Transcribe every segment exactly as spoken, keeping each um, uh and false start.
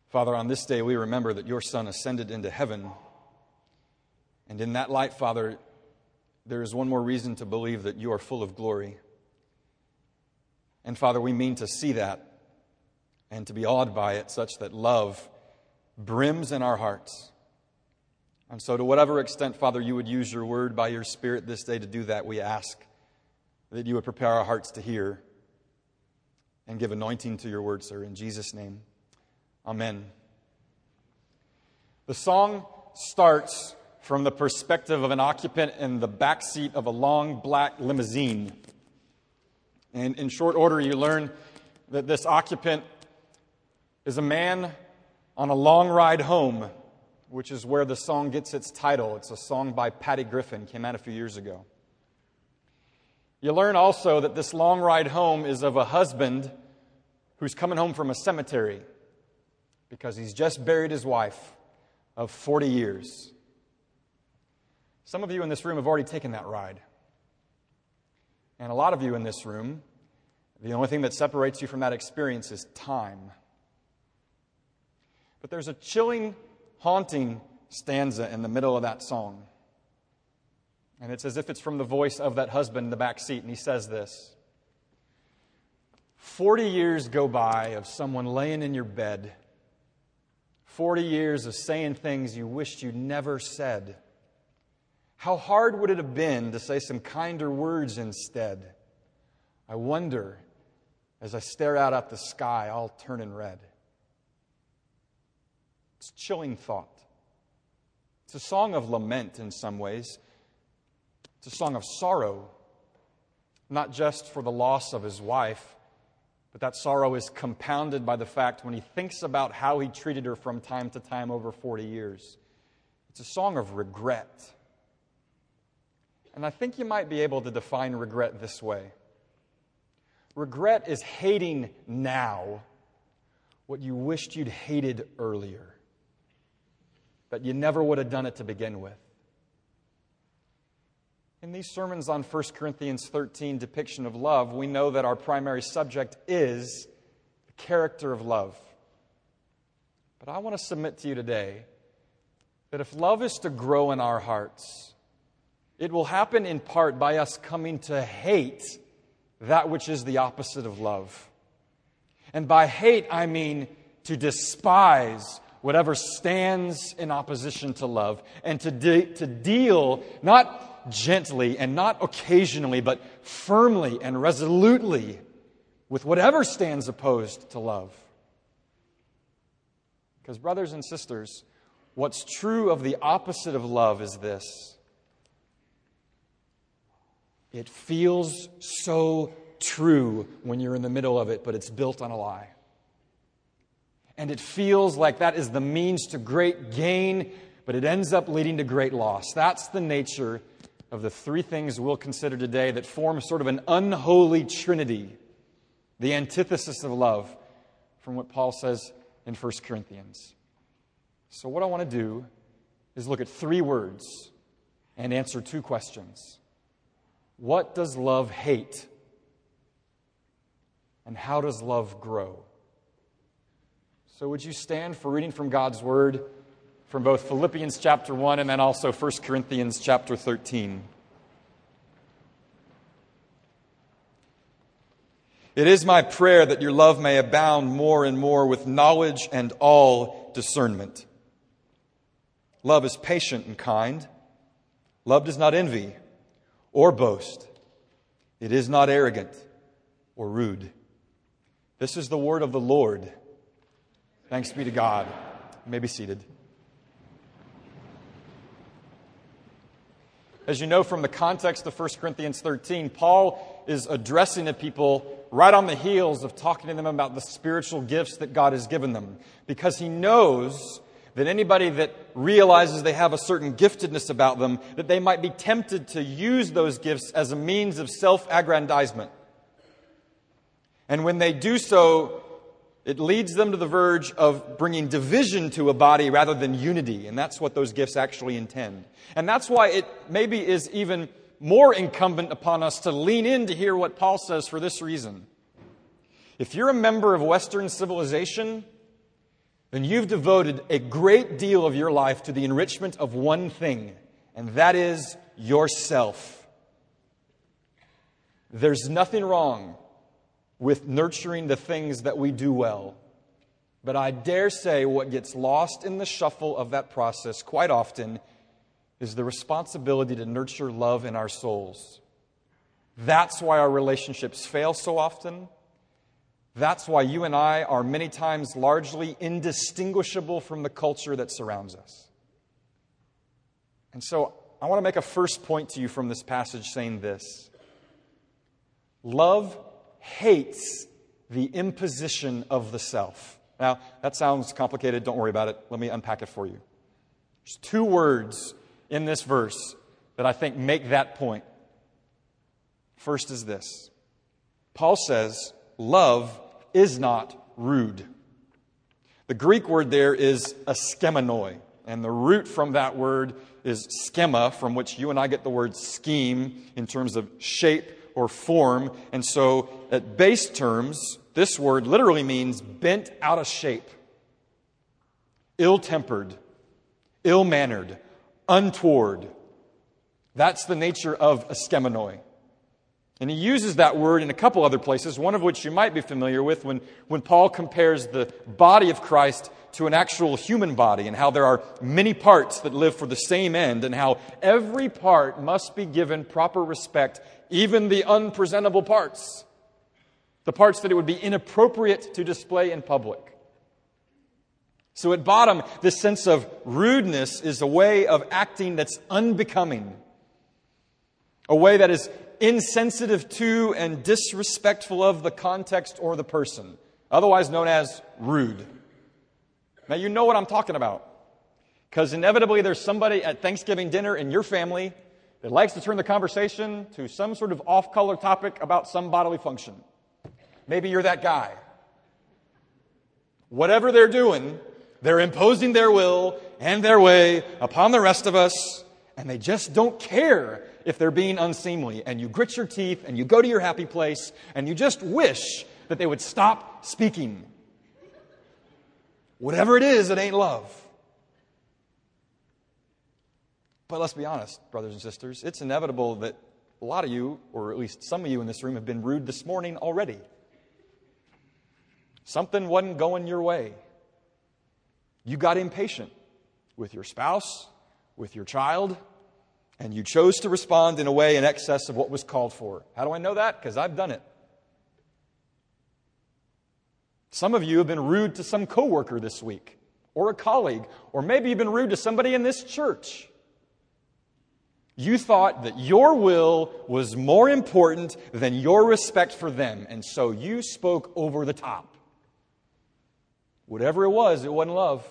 Father, on this day we remember that your Son ascended into heaven. And in that light, Father, there is one more reason to believe that you are full of glory. And Father, we mean to see that and to be awed by it, such that love brims in our hearts. And so to whatever extent, Father, you would use your word by your Spirit this day to do that, we ask that you would prepare our hearts to hear and give anointing to your word, sir. In Jesus' name, amen. The song starts from the perspective of an occupant in the back seat of a long black limousine. And in short order, you learn that this occupant is a man on a long ride home, which is where the song gets its title. It's a song by Patty Griffin, came out a few years ago. You learn also that this long ride home is of a husband who's coming home from a cemetery because he's just buried his wife of forty years. Some of you in this room have already taken that ride. And a lot of you in this room, the only thing that separates you from that experience is time. But there's a chilling, haunting stanza in the middle of that song. And it's as if it's from the voice of that husband in the back seat. And he says this: Forty years go by of someone laying in your bed. Forty years of saying things you wished you'd never said. How hard would it have been to say some kinder words instead? I wonder, as I stare out at the sky, all turning red. It's a chilling thought. It's a song of lament in some ways. It's a song of sorrow, not just for the loss of his wife, but that sorrow is compounded by the fact when he thinks about how he treated her from time to time over forty years. It's a song of regret. And I think you might be able to define regret this way. Regret is hating now what you wished you'd hated earlier, that you never would have done it to begin with. In these sermons on First Corinthians thirteen, depiction of love, we know that our primary subject is the character of love. But I want to submit to you today that if love is to grow in our hearts, it will happen in part by us coming to hate that which is the opposite of love. And by hate, I mean to despise whatever stands in opposition to love, and to de- to deal not gently and not occasionally, but firmly and resolutely with whatever stands opposed to love. Because, brothers and sisters, what's true of the opposite of love is this: it feels so true when you're in the middle of it, but it's built on a lie. And it feels like that is the means to great gain, but it ends up leading to great loss. That's the nature of the three things we'll consider today that form sort of an unholy trinity, the antithesis of love, from what Paul says in First Corinthians. So what I want to do is look at three words and answer two questions. What does love hate? And how does love grow? So would you stand for reading from God's Word from both Philippians chapter one and then also First Corinthians chapter thirteen. It is my prayer that your love may abound more and more with knowledge and all discernment. Love is patient and kind. Love does not envy or boast. It is not arrogant or rude. This is the word of the Lord. Thanks be to God. You may be seated. As you know from the context of First Corinthians thirteen, Paul is addressing the people right on the heels of talking to them about the spiritual gifts that God has given them, because he knows that anybody that realizes they have a certain giftedness about them, that they might be tempted to use those gifts as a means of self-aggrandizement. And when they do so, it leads them to the verge of bringing division to a body rather than unity. And that's what those gifts actually intend. And that's why it maybe is even more incumbent upon us to lean in to hear what Paul says for this reason. If you're a member of Western civilization, then you've devoted a great deal of your life to the enrichment of one thing, and that is yourself. There's nothing wrong with nurturing the things that we do well. But I dare say what gets lost in the shuffle of that process quite often is the responsibility to nurture love in our souls. That's why our relationships fail so often. That's why you and I are many times largely indistinguishable from the culture that surrounds us. And so I want to make a first point to you from this passage saying this. Love hates the imposition of the self. Now, that sounds complicated. Don't worry about it. Let me unpack it for you. There's two words in this verse that I think make that point. First is this. Paul says, love is not rude. The Greek word there is askemonoi, and the root from that word is schema, from which you and I get the word scheme in terms of shape or form. And so, at base terms, this word literally means bent out of shape, ill-tempered, ill-mannered, untoward. That's the nature of askemonoi. And he uses that word in a couple other places, one of which you might be familiar with when, when Paul compares the body of Christ to an actual human body and how there are many parts that live for the same end and how every part must be given proper respect, even the unpresentable parts, the parts that it would be inappropriate to display in public. So at bottom, this sense of rudeness is a way of acting that's unbecoming, a way that is insensitive to and disrespectful of the context or the person, otherwise known as rude. Now, you know what I'm talking about, because inevitably there's somebody at Thanksgiving dinner in your family that likes to turn the conversation to some sort of off-color topic about some bodily function. Maybe you're that guy. Whatever they're doing, they're imposing their will and their way upon the rest of us, and they just don't care if they're being unseemly. And you grit your teeth, and you go to your happy place, and you just wish that they would stop speaking. Whatever it is, it ain't love. But let's be honest, brothers and sisters, it's inevitable that a lot of you, or at least some of you in this room, have been rude this morning already. Something wasn't going your way. You got impatient with your spouse, with your child, and you chose to respond in a way in excess of what was called for. How do I know that? Because I've done it. Some of you have been rude to some coworker this week, or a colleague, or maybe you've been rude to somebody in this church. You thought that your will was more important than your respect for them, and so you spoke over the top. Whatever it was, it wasn't love.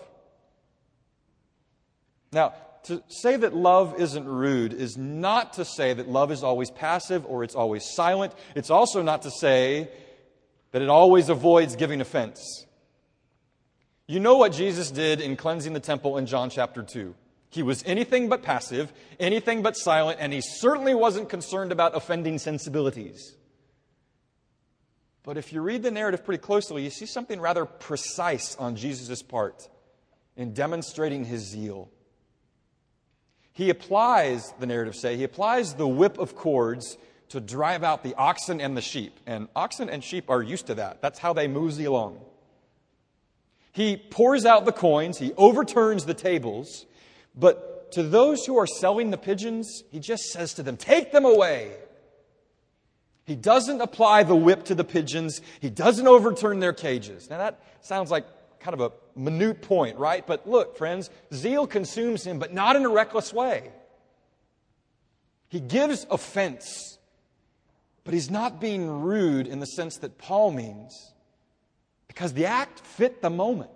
Now, to say that love isn't rude is not to say that love is always passive or it's always silent. It's also not to say that it always avoids giving offense. You know what Jesus did in cleansing the temple in John chapter two. He was anything but passive, anything but silent, and he certainly wasn't concerned about offending sensibilities. But if you read the narrative pretty closely, you see something rather precise on Jesus' part in demonstrating his zeal. He applies, the narrative say, he applies the whip of cords to drive out the oxen and the sheep. And oxen and sheep are used to that. That's how they mosey along. He pours out the coins, he overturns the tables, but to those who are selling the pigeons, he just says to them, take them away. He doesn't apply the whip to the pigeons. He doesn't overturn their cages. Now that sounds like kind of a minute point, right? But look, friends, zeal consumes him, but not in a reckless way. He gives offense, but he's not being rude in the sense that Paul means, because the act fit the moment.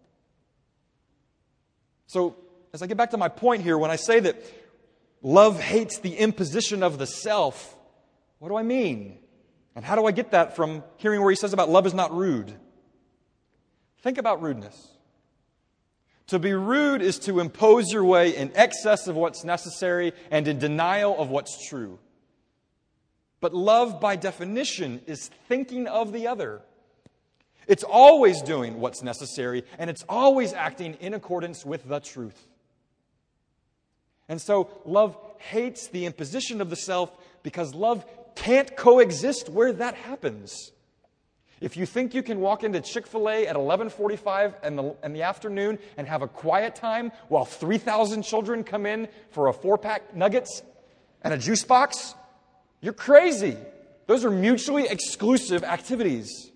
So, as I get back to my point here, when I say that love hates the imposition of the self, what do I mean? And how do I get that from hearing where he says about love is not rude? Think about rudeness. To be rude is to impose your way in excess of what's necessary and in denial of what's true. But love, by definition, is thinking of the other. It's always doing what's necessary, and it's always acting in accordance with the truth. And so love hates the imposition of the self because love can't coexist where that happens. If you think you can walk into Chick-fil-A at eleven forty-five in the, in the afternoon and have a quiet time while three thousand children come in for a four-pack nuggets and a juice box, you're crazy. Those are mutually exclusive activities.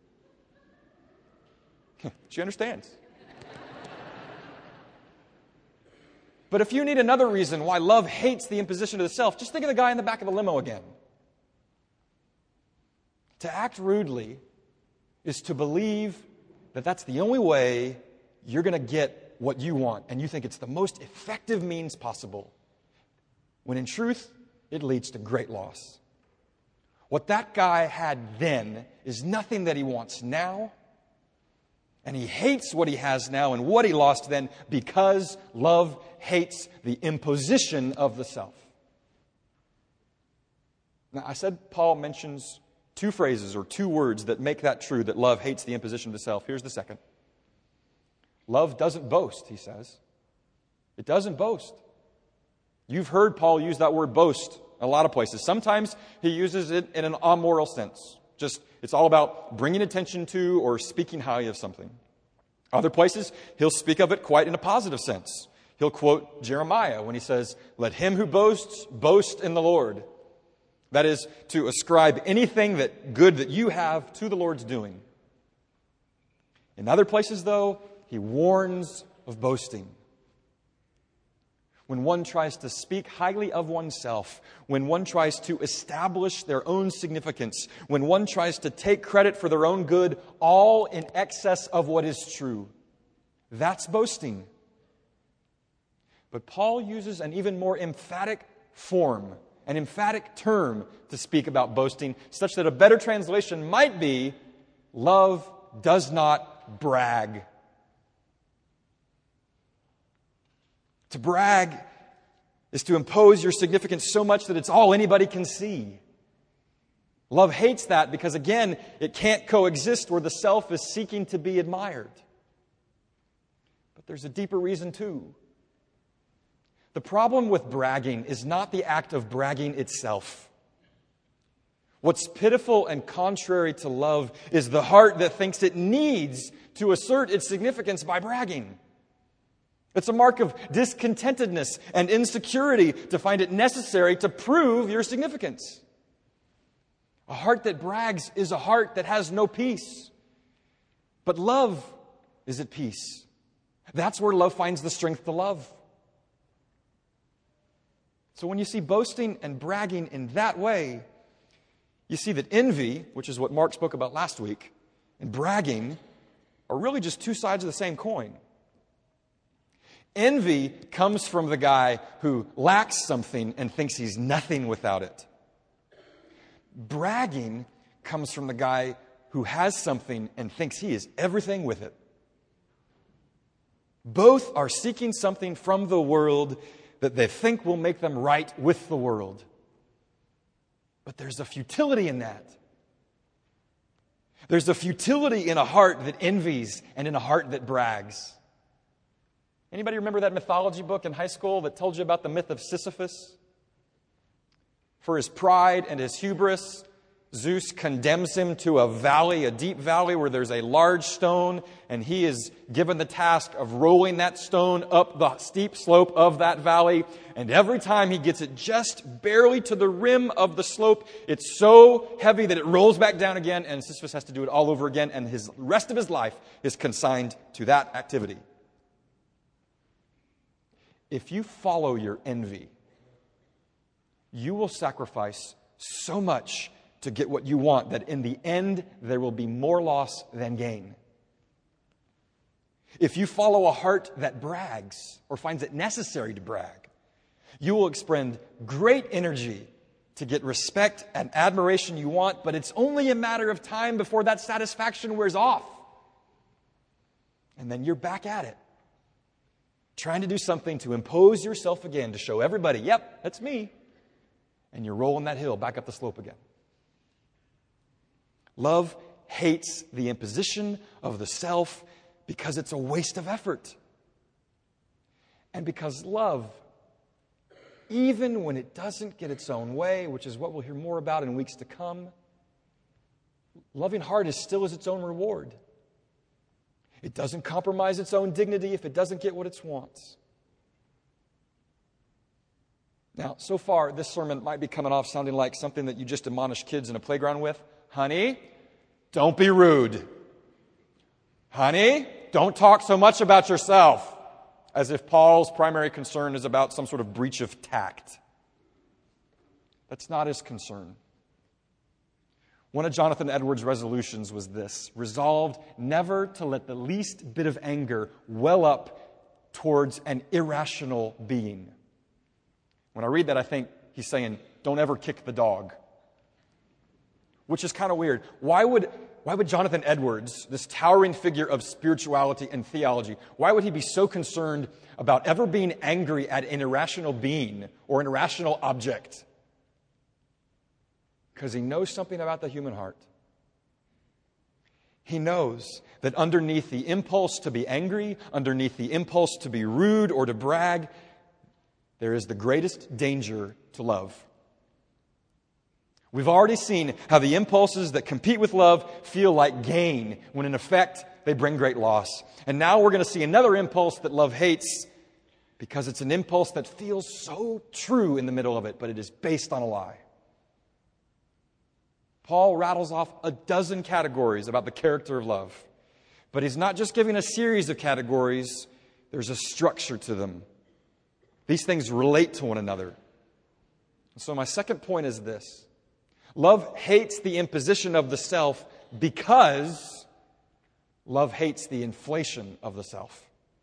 She understands. But if you need another reason why love hates the imposition of the self, just think of the guy in the back of the limo again. To act rudely is to believe that that's the only way you're going to get what you want, and you think it's the most effective means possible, when in truth, it leads to great loss. What that guy had then is nothing that he wants now, and he hates what he has now and what he lost then because love hates the imposition of the self. Now, I said Paul mentions two phrases or two words that make that true, that love hates the imposition of the self. Here's the second. Love doesn't boast, he says. It doesn't boast. You've heard Paul use that word boast a lot of places. Sometimes he uses it in an amoral sense. Just, it's all about bringing attention to or speaking highly of something. Other places, he'll speak of it quite in a positive sense. He'll quote Jeremiah when he says, "Let him who boasts, boast in the Lord." That is, to ascribe anything that good that you have to the Lord's doing. In other places, though, he warns of boasting. When one tries to speak highly of oneself, when one tries to establish their own significance, when one tries to take credit for their own good, all in excess of what is true, that's boasting. But Paul uses an even more emphatic form, an emphatic term to speak about boasting, such that a better translation might be, love does not brag. To brag is to impose your significance so much that it's all anybody can see. Love hates that because, again, it can't coexist where the self is seeking to be admired. But there's a deeper reason, too. The problem with bragging is not the act of bragging itself. What's pitiful and contrary to love is the heart that thinks it needs to assert its significance by bragging. It's a mark of discontentedness and insecurity to find it necessary to prove your significance. A heart that brags is a heart that has no peace. But love is at peace. That's where love finds the strength to love. So when you see boasting and bragging in that way, you see that envy, which is what Mark spoke about last week, and bragging are really just two sides of the same coin. Envy comes from the guy who lacks something and thinks he's nothing without it. Bragging comes from the guy who has something and thinks he is everything with it. Both are seeking something from the world that they think will make them right with the world. But there's a futility in that. There's a futility in a heart that envies and in a heart that brags. Anybody remember that mythology book in high school that told you about the myth of Sisyphus? For his pride and his hubris, Zeus condemns him to a valley, a deep valley where there's a large stone, and he is given the task of rolling that stone up the steep slope of that valley. And every time he gets it just barely to the rim of the slope, it's so heavy that it rolls back down again, and Sisyphus has to do it all over again, and his rest of his life is consigned to that activity. If you follow your envy, you will sacrifice so much to get what you want that in the end there will be more loss than gain. If you follow a heart that brags or finds it necessary to brag, you will expend great energy to get respect and admiration you want, but it's only a matter of time before that satisfaction wears off. And then you're back at it, trying to do something to impose yourself again, to show everybody, yep, that's me. And you're rolling that hill back up the slope again. Love hates the imposition of the self because it's a waste of effort. And because love, even when it doesn't get its own way, which is what we'll hear more about in weeks to come, loving hard is still is its own reward. It doesn't compromise its own dignity if it doesn't get what it wants. Now, so far, this sermon might be coming off sounding like something that you just admonish kids in a playground with. Honey, don't be rude. Honey, don't talk so much about yourself. As if Paul's primary concern is about some sort of breach of tact. That's not his concern. One of Jonathan Edwards' resolutions was this: resolved never to let the least bit of anger well up towards an irrational being. When I read that, I think he's saying, don't ever kick the dog. Which is kind of weird. Why would, why would Jonathan Edwards, this towering figure of spirituality and theology, why would he be so concerned about ever being angry at an irrational being or an irrational object? Because he knows something about the human heart. He knows that underneath the impulse to be angry, underneath the impulse to be rude or to brag, there is the greatest danger to love. We've already seen how the impulses that compete with love feel like gain, when in effect they bring great loss. And now we're going to see another impulse that love hates, because it's an impulse that feels so true in the middle of it, but it is based on a lie. Paul rattles off a dozen categories about the character of love. But he's not just giving a series of categories, there's a structure to them. These things relate to one another. So my second point is this. Love hates the imposition of the self because love hates the inflation of the self.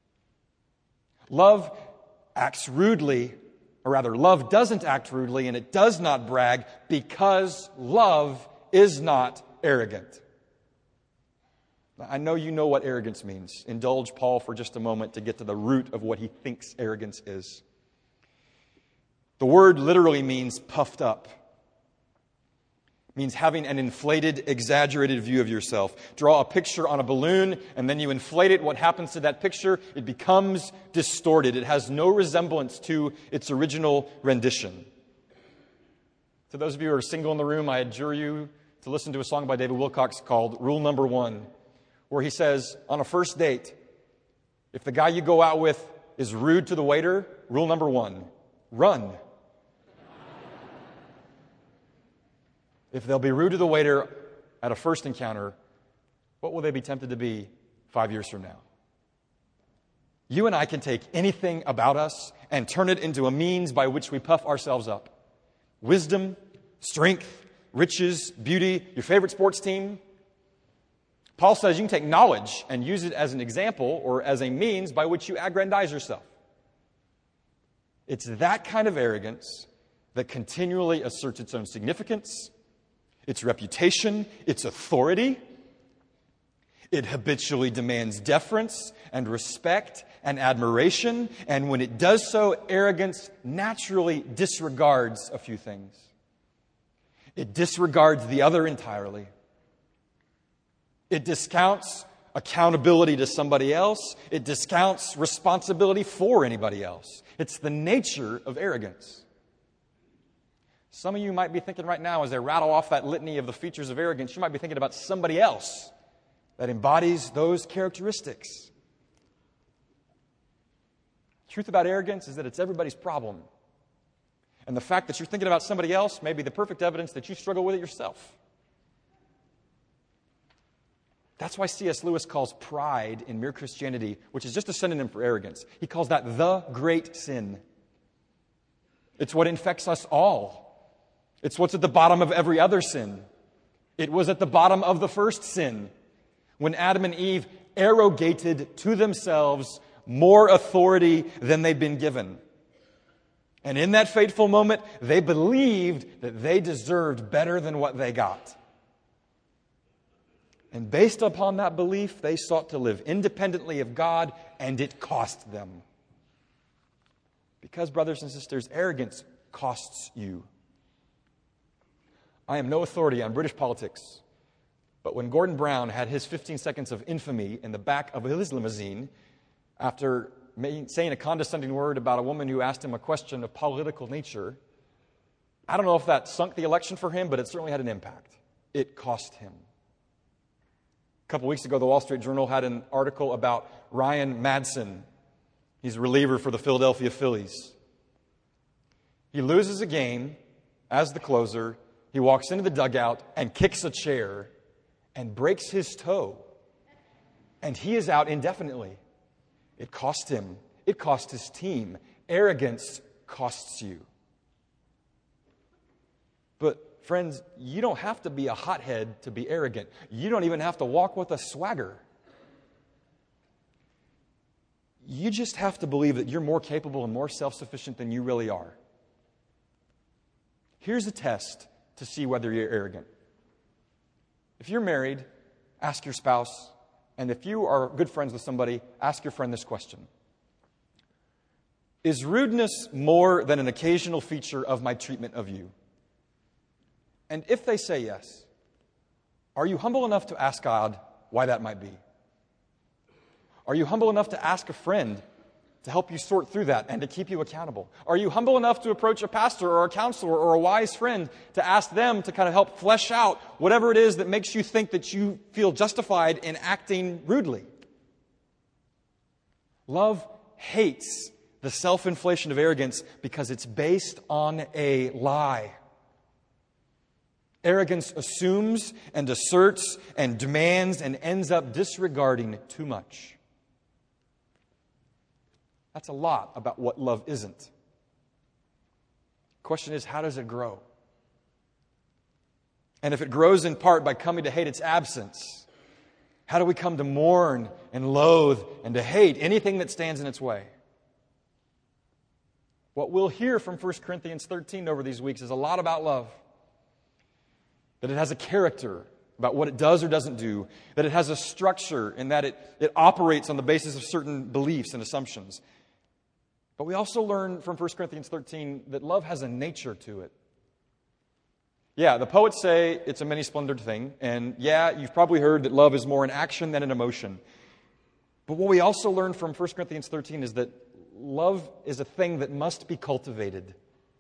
Love acts rudely, or rather, love doesn't act rudely, and it does not brag because love is not arrogant. Now, I know you know what arrogance means. Indulge Paul for just a moment to get to the root of what he thinks arrogance is. The word literally means puffed up. It means having an inflated, exaggerated view of yourself. Draw a picture on a balloon, and then you inflate it. What happens to that picture? It becomes distorted. It has no resemblance to its original rendition. To those of you who are single in the room, I adjure you to listen to a song by David Wilcox called Rule Number One, where he says, on a first date, if the guy you go out with is rude to the waiter, rule number one, run. If they'll be rude to the waiter at a first encounter, what will they be tempted to be five years from now? You and I can take anything about us and turn it into a means by which we puff ourselves up. Wisdom, strength, riches, beauty, your favorite sports team. Paul says you can take knowledge and use it as an example or as a means by which you aggrandize yourself. It's that kind of arrogance that continually asserts its own significance, its reputation, its authority. It habitually demands deference and respect and admiration. And when it does so, arrogance naturally disregards a few things. It disregards the other entirely. It discounts accountability to somebody else. It discounts responsibility for anybody else. It's the nature of arrogance. Some of you might be thinking right now, as I rattle off that litany of the features of arrogance, you might be thinking about somebody else that embodies those characteristics. The truth about arrogance is that it's everybody's problem. And the fact that you're thinking about somebody else may be the perfect evidence that you struggle with it yourself. That's why C S Lewis calls pride in Mere Christianity, which is just a synonym for arrogance, he calls that the great sin. It's what infects us all. It's what's at the bottom of every other sin. It was at the bottom of the first sin, when Adam and Eve arrogated to themselves more authority than they'd been given. And in that fateful moment, they believed that they deserved better than what they got. And based upon that belief, they sought to live independently of God, and it cost them. Because, brothers and sisters, arrogance costs you. I am no authority on British politics, But when Gordon Brown had his fifteen seconds of infamy in the back of his limousine after saying a condescending word about a woman who asked him a question of political nature, I don't know if that sunk the election for him, but it certainly had an impact. It cost him. A couple weeks ago, the Wall Street Journal had an article about Ryan Madsen. He's a reliever for the Philadelphia Phillies. He loses a game as the closer. He walks into the dugout and kicks a chair and breaks his toe. And he is out indefinitely. It cost him. It cost his team. Arrogance costs you. But friends, you don't have to be a hothead to be arrogant. You don't even have to walk with a swagger. You just have to believe that you're more capable and more self-sufficient than you really are. Here's a test to see whether you're arrogant. If you're married, ask your spouse, and if you are good friends with somebody, ask your friend this question. Is rudeness more than an occasional feature of my treatment of you? And if they say yes, are you humble enough to ask God why that might be? Are you humble enough to ask a friend to help you sort through that and to keep you accountable? Are you humble enough to approach a pastor or a counselor or a wise friend to ask them to kind of help flesh out whatever it is that makes you think that you feel justified in acting rudely? Love hates the self-inflation of arrogance because it's based on a lie. Arrogance assumes and asserts and demands and ends up disregarding too much. That's a lot about what love isn't. The question is, how does it grow? And if it grows in part by coming to hate its absence, how do we come to mourn and loathe and to hate anything that stands in its way? What we'll hear from First Corinthians thirteen over these weeks is a lot about love. That it has a character about what it does or doesn't do. That it has a structure in that it, it operates on the basis of certain beliefs and assumptions. But we also learn from First Corinthians thirteen that love has a nature to it. Yeah, the poets say it's a many-splendored thing. And yeah, you've probably heard that love is more an action than an emotion. But what we also learn from First Corinthians thirteen is that love is a thing that must be cultivated.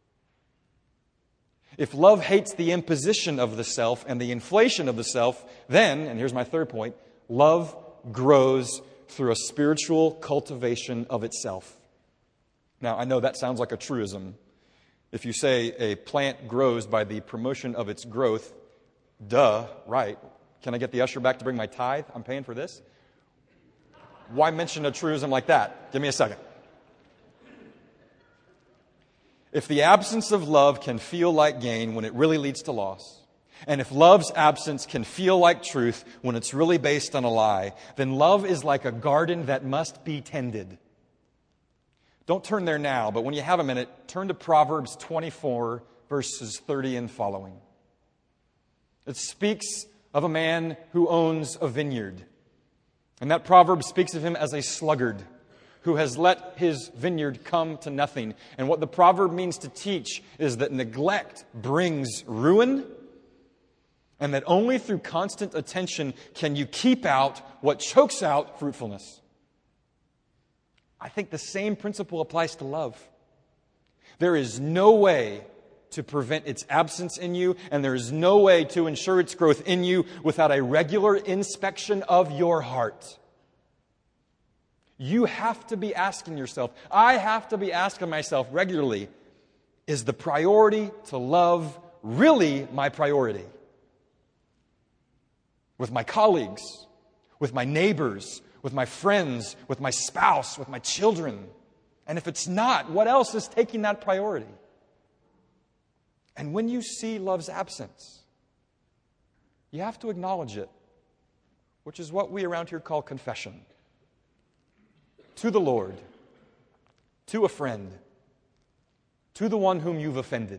If love hates the imposition of the self and the inflation of the self, then, and here's my third point, love grows through a spiritual cultivation of itself. Now, I know that sounds like a truism. If you say a plant grows by the promotion of its growth, duh, right. Can I get the usher back to bring my tithe? I'm paying for this. Why mention a truism like that? Give me a second. If the absence of love can feel like gain when it really leads to loss, and if love's absence can feel like truth when it's really based on a lie, then love is like a garden that must be tended. Don't turn there now, but when you have a minute, turn to Proverbs twenty-four, verses thirty and following. It speaks of a man who owns a vineyard. And that proverb speaks of him as a sluggard who has let his vineyard come to nothing. And what the proverb means to teach is that neglect brings ruin, and that only through constant attention can you keep out what chokes out fruitfulness. I think the same principle applies to love. There is no way to prevent its absence in you, and there is no way to ensure its growth in you without a regular inspection of your heart. You have to be asking yourself, I have to be asking myself regularly, is the priority to love really my priority? With my colleagues, with my neighbors, with my friends, with my spouse, with my children. And if it's not, what else is taking that priority? And when you see love's absence, you have to acknowledge it, which is what we around here call confession. To the Lord, to a friend, to the one whom you've offended.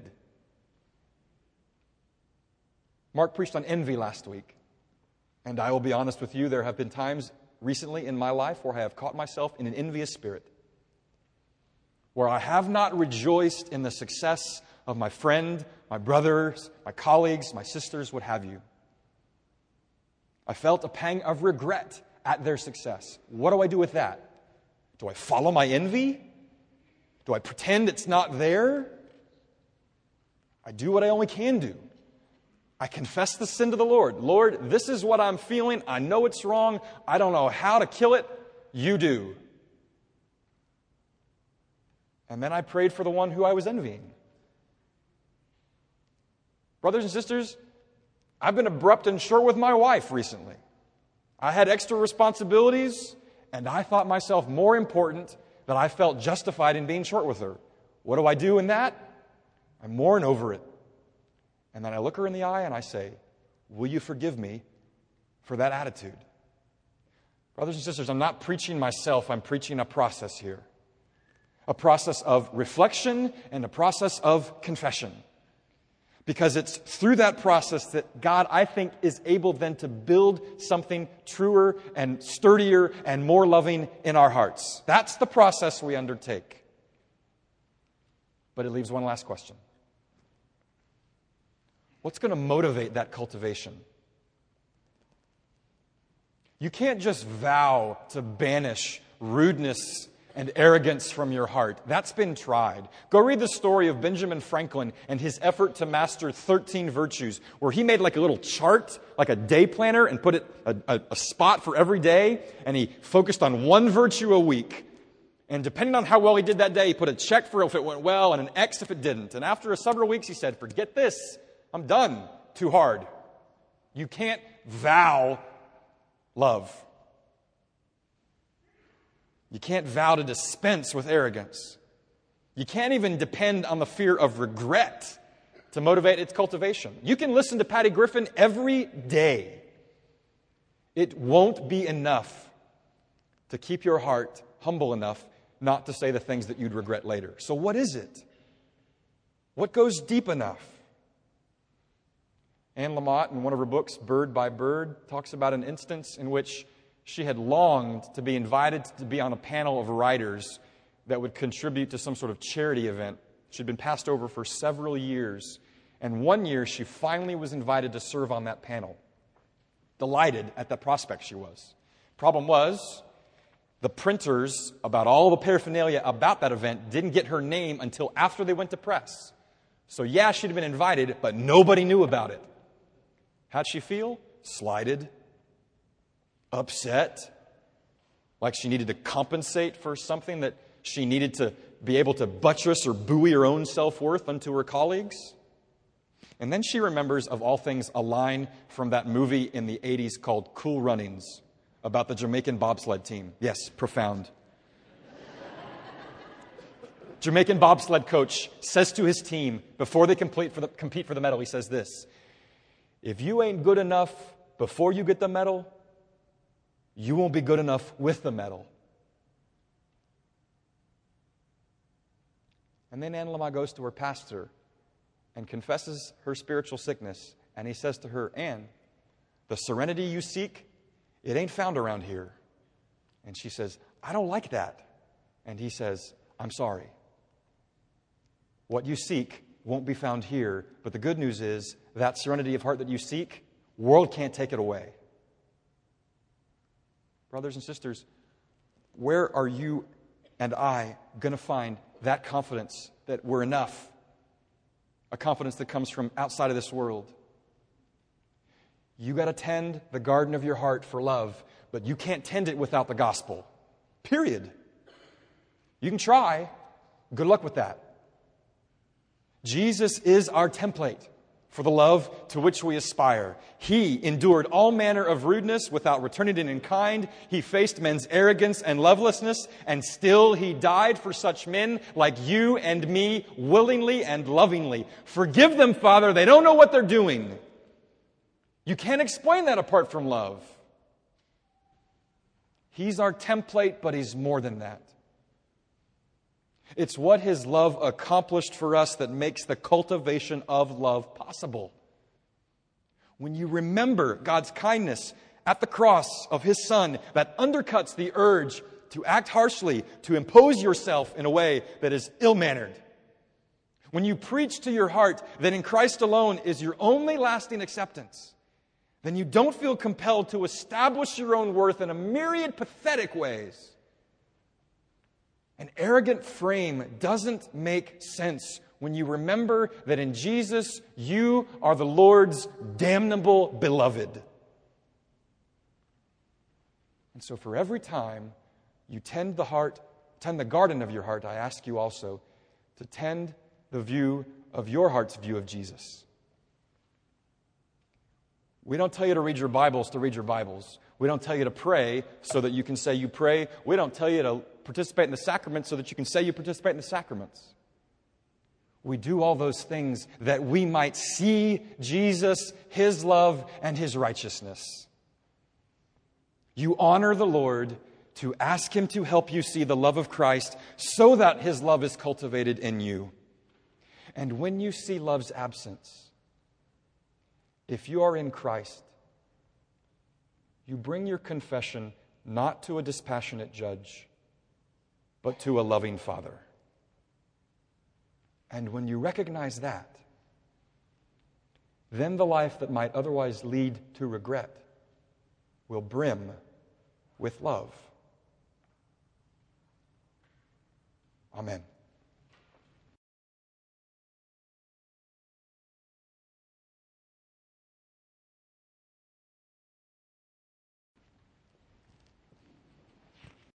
Mark preached on envy last week. And I will be honest with you, there have been times recently in my life where I have caught myself in an envious spirit, where I have not rejoiced in the success of my friend, my brothers, my colleagues, my sisters, what have you. I felt a pang of regret at their success. What do I do with that? Do I follow my envy? Do I pretend it's not there? I do what I only can do. I confess the sin to the Lord. Lord, this is what I'm feeling. I know it's wrong. I don't know how to kill it. You do. And then I prayed for the one who I was envying. Brothers and sisters, I've been abrupt and short with my wife recently. I had extra responsibilities, and I thought myself more important that I felt justified in being short with her. What do I do in that? I mourn over it. And then I look her in the eye and I say, will you forgive me for that attitude? Brothers and sisters, I'm not preaching myself, I'm preaching a process here. A process of reflection and a process of confession. Because it's through that process that God, I think, is able then to build something truer and sturdier and more loving in our hearts. That's the process we undertake. But it leaves one last question. What's going to motivate that cultivation? You can't just vow to banish rudeness and arrogance from your heart. That's been tried. Go read the story of Benjamin Franklin and his effort to master thirteen virtues, where he made like a little chart, like a day planner, and put it a, a, a spot for every day, and he focused on one virtue a week. And depending on how well he did that day, he put a check for if it went well and an X if it didn't. And after several weeks, he said, forget this. I'm done. Too hard. You can't vow love. You can't vow to dispense with arrogance. You can't even depend on the fear of regret to motivate its cultivation. You can listen to Patty Griffin every day. It won't be enough to keep your heart humble enough not to say the things that you'd regret later. So what is it? What goes deep enough? Anne Lamott, in one of her books, Bird by Bird, talks about an instance in which she had longed to be invited to be on a panel of writers that would contribute to some sort of charity event. She'd been passed over for several years, and one year she finally was invited to serve on that panel. Delighted at the prospect she was. Problem was, the printers about all the paraphernalia about that event didn't get her name until after they went to press. So yeah, she'd been invited, but nobody knew about it. How'd she feel? Slighted, upset, like she needed to compensate for something that she needed to be able to buttress or buoy her own self-worth unto her colleagues. And then she remembers, of all things, a line from that movie in the eighties called Cool Runnings about the Jamaican bobsled team. Yes, profound. Jamaican bobsled coach says to his team, before they compete for the, compete for the medal, he says this, if you ain't good enough before you get the medal, you won't be good enough with the medal. And then Anne Lamott goes to her pastor and confesses her spiritual sickness. And he says to her, Anne, the serenity you seek, it ain't found around here. And she says, I don't like that. And he says, I'm sorry. What you seek won't be found here. But the good news is that serenity of heart that you seek, world can't take it away. Brothers and sisters, where are you and I going to find that confidence that we're enough? A confidence that comes from outside of this world. You got to tend the garden of your heart for love, but you can't tend it without the gospel. Period. You can try. Good luck with that. Jesus is our template for the love to which we aspire. He endured all manner of rudeness without returning it in kind. He faced men's arrogance and lovelessness, and still He died for such men like you and me, willingly and lovingly. Forgive them, Father. They don't know what they're doing. You can't explain that apart from love. He's our template, but He's more than that. It's what His love accomplished for us that makes the cultivation of love possible. When you remember God's kindness at the cross of His Son that undercuts the urge to act harshly, to impose yourself in a way that is ill-mannered. When you preach to your heart that in Christ alone is your only lasting acceptance, then you don't feel compelled to establish your own worth in a myriad pathetic ways. An arrogant frame doesn't make sense when you remember that in Jesus, you are the Lord's damnable beloved. And so for every time you tend the heart, tend the garden of your heart, I ask you also to tend the view of your heart's view of Jesus. We don't tell you to read your Bibles to read your Bibles. We don't tell you to pray so that you can say you pray. We don't tell you to participate in the sacraments so that you can say you participate in the sacraments. We do all those things that we might see Jesus, His love, and His righteousness. You honor the Lord to ask Him to help you see the love of Christ so that His love is cultivated in you. And when you see love's absence, if you are in Christ, you bring your confession not to a dispassionate judge, but to a loving Father. And when you recognize that, then the life that might otherwise lead to regret will brim with love. Amen.